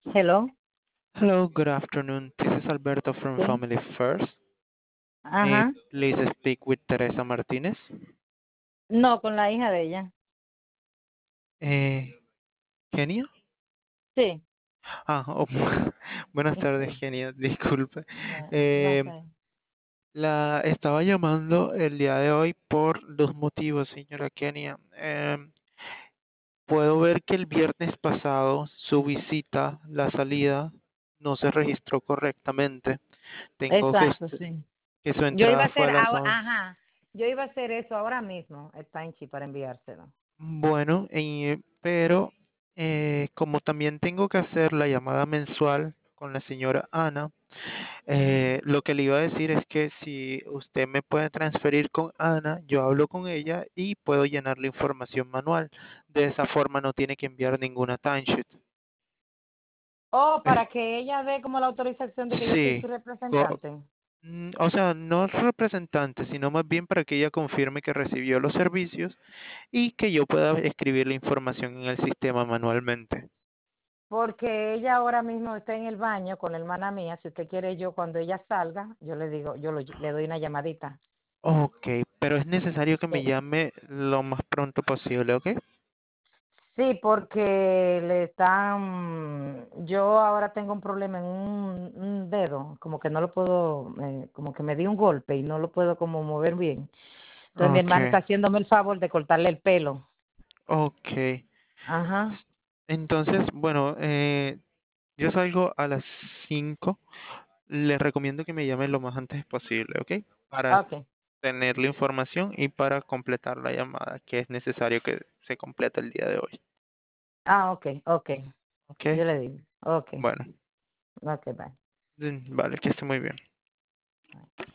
Hello. Hello, good afternoon. This is Alberto from Sí. Family First. May I Ajá. please speak with Teresa Martínez? No, con la hija de ella. Eh, ¿Genia? Sí. Buenas tardes, Sí. Genia. Disculpe. No Eh, sé. la estaba llamando el día de hoy por dos motivos, señora Kenia. Puedo ver que el viernes pasado su visita, la salida, no se registró correctamente. Tengo Exacto, sí. que su Yo iba a entrada fue hacer, a las 11. ajá. Yo iba a hacer eso ahora mismo, el timesheet para enviárselo. Bueno, pero como también tengo que hacer la llamada mensual con la señora Ana, lo que le iba a decir es que si usted me puede transferir con Ana, yo hablo con ella y puedo llenar la información manual. De esa forma no tiene que enviar ninguna timesheet. Oh, Es- para que ella dé como la autorización de que yo soy sí, su co- representante. o sea, no representante, sino más bien para que ella confirme que recibió los servicios y que yo pueda escribir la información en el sistema manualmente. Porque ella ahora mismo está en el baño con la hermana mía. Si usted quiere, yo cuando ella salga, yo le digo, le doy una llamadita. Ok, pero es necesario que me Sí. llame lo más pronto posible, ¿ok? Sí, porque yo ahora tengo un problema en un dedo, como que no lo puedo, como que me di un golpe y no lo puedo como mover bien. Entonces mi Ok, hermana está haciéndome el favor de cortarle el pelo. ok. Ajá. Entonces, bueno, yo salgo a las 5. Les recomiendo que me llamen lo más antes posible, ¿ok? Para Okay. tener la información y para completar la llamada, que es necesario que se complete el día de hoy, Okay, okay. ¿ok? Yo le digo. Okay. Bueno, Okay, bye. vale, que esté muy bien.